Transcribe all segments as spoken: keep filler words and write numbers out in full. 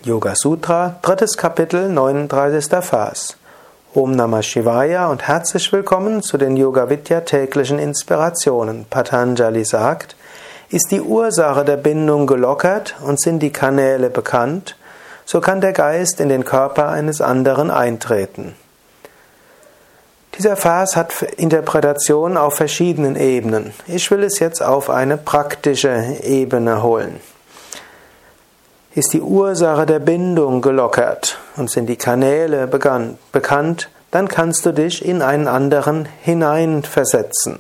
Yoga Sutra, drittes Kapitel, neununddreißigster Vers. Om Namah Shivaya und herzlich willkommen zu den Yoga Vidya täglichen Inspirationen. Patanjali sagt: Ist die Ursache der Bindung gelockert und sind die Kanäle bekannt, so kann der Geist in den Körper eines anderen eintreten. Dieser Vers hat Interpretation auf verschiedenen Ebenen. Ich will es jetzt auf eine praktische Ebene holen. Ist die Ursache der Bindung gelockert und sind die Kanäle bekannt, dann kannst du dich in einen anderen hineinversetzen.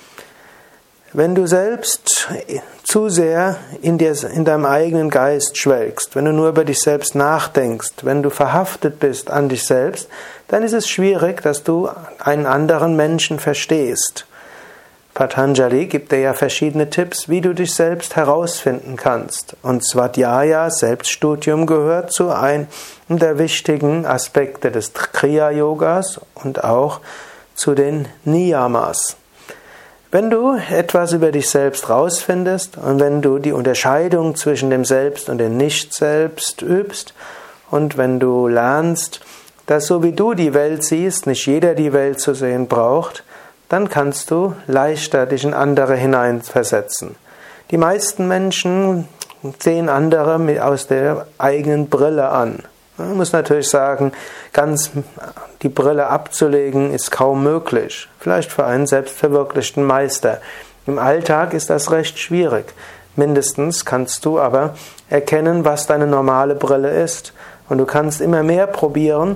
Wenn du selbst zu sehr in, dir, in deinem eigenen Geist schwelgst, wenn du nur über dich selbst nachdenkst, wenn du verhaftet bist an dich selbst, dann ist es schwierig, dass du einen anderen Menschen verstehst. Patanjali gibt dir ja verschiedene Tipps, wie du dich selbst herausfinden kannst. Und Svadhyaya, Selbststudium, gehört zu einem der wichtigen Aspekte des Kriya-Yogas und auch zu den Niyamas. Wenn du etwas über dich selbst rausfindest und wenn du die Unterscheidung zwischen dem Selbst und dem Nicht-Selbst übst und wenn du lernst, dass so wie du die Welt siehst, nicht jeder die Welt zu sehen braucht, dann kannst du leichter dich in andere hineinversetzen. Die meisten Menschen sehen andere aus der eigenen Brille an. Man muss natürlich sagen, ganz die Brille abzulegen ist kaum möglich. Vielleicht für einen selbstverwirklichten Meister. Im Alltag ist das recht schwierig. Mindestens kannst du aber erkennen, was deine normale Brille ist. Und du kannst immer mehr probieren,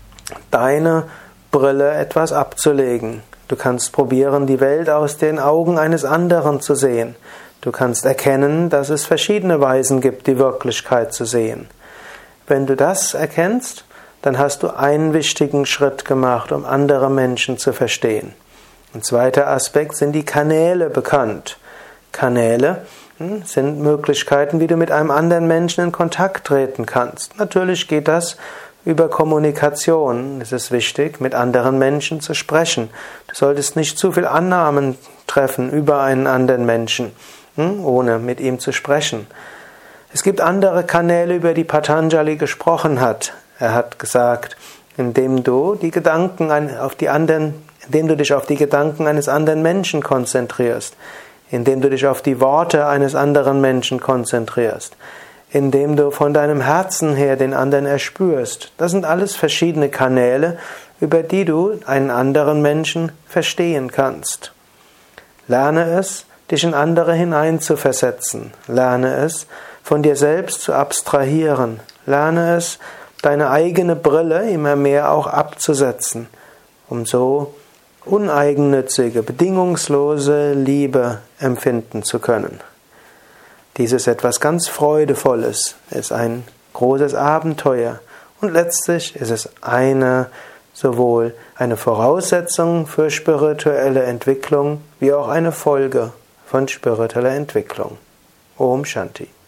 deine Brille etwas abzulegen. Du kannst probieren, die Welt aus den Augen eines anderen zu sehen. Du kannst erkennen, dass es verschiedene Weisen gibt, die Wirklichkeit zu sehen. Wenn du das erkennst, dann hast du einen wichtigen Schritt gemacht, um andere Menschen zu verstehen. Ein zweiter Aspekt sind die Kanäle bekannt. Kanäle hm, sind Möglichkeiten, wie du mit einem anderen Menschen in Kontakt treten kannst. Natürlich geht das über Kommunikation. Es ist wichtig, mit anderen Menschen zu sprechen. Du solltest nicht zu viel Annahmen treffen über einen anderen Menschen, hm, ohne mit ihm zu sprechen. Es gibt andere Kanäle, über die Patanjali gesprochen hat. Er hat gesagt, indem du die Gedanken auf die anderen, indem du dich auf die Gedanken eines anderen Menschen konzentrierst, indem du dich auf die Worte eines anderen Menschen konzentrierst, indem du von deinem Herzen her den anderen erspürst. Das sind alles verschiedene Kanäle, über die du einen anderen Menschen verstehen kannst. Lerne es, dich in andere hineinzuversetzen. Lerne es, von dir selbst zu abstrahieren. Lerne es, deine eigene Brille immer mehr auch abzusetzen, um so uneigennützige, bedingungslose Liebe empfinden zu können. Dies ist etwas ganz Freudevolles, es ist ein großes Abenteuer und letztlich ist es eine, sowohl eine Voraussetzung für spirituelle Entwicklung, wie auch eine Folge von spiritueller Entwicklung. Om Shanti.